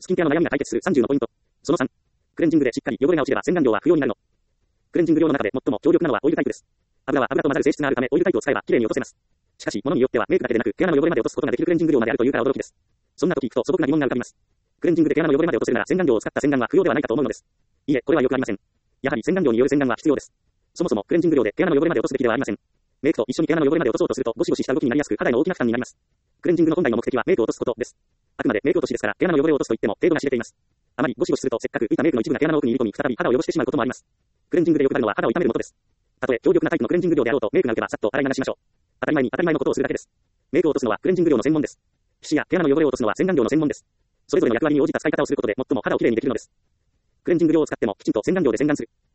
スキンケアの悩みが解決する30のポイント。その3。クレンジングでしっかり汚れが落ちれば洗顔料は不要になるの。クレンジング量の中で最も強力なのはオイルタイプです。油は油と混ざる性質があるためオイルタイプを使えばきれいに落とせます。しかし、物によってはメイクだけでなく毛穴の汚れまで落とすことができるクレンジング量まであるというから驚きです。そんな時聞くと素朴な疑問が浮かびます。クレンジングで毛穴の汚れまで落とせるなら洗顔料を使った洗顔は不要ではないかと思うのです。いえ、これはよくありません。やはり洗顔料による洗顔は必要です。そもそもクレンジング量で毛穴の汚れまで落とすべきではありません。メイクと一緒に毛穴の汚れまで落とそうとするとゴシゴシした動きになりやすく肌への大きな負担になります。クレンジングの本来の目的はメイクを落とすことです。あくまでメイク落としですから毛穴の汚れを落とすと言っても程度が知れています。あまりゴシゴシするとせっかく浮いたメイクの一部が毛穴の奥に入り込み再び肌を汚してしまうこともあります。クレンジングでよくなるのは肌を痛めるものです。たとえ強力なタイプのクレンジング量であろうとメイクが浮けばさっと洗い流しましょう。当たり前のことをするだけです。メイクを落とすのはクレンジング量の専門です。皮脂や毛穴の汚れを落とすのは洗顔料の専門です。それぞれの役割に応じた使い方をすることで最も肌をきれいにできるのです。クレンジング量を使ってもきちんと洗顔料で洗顔する。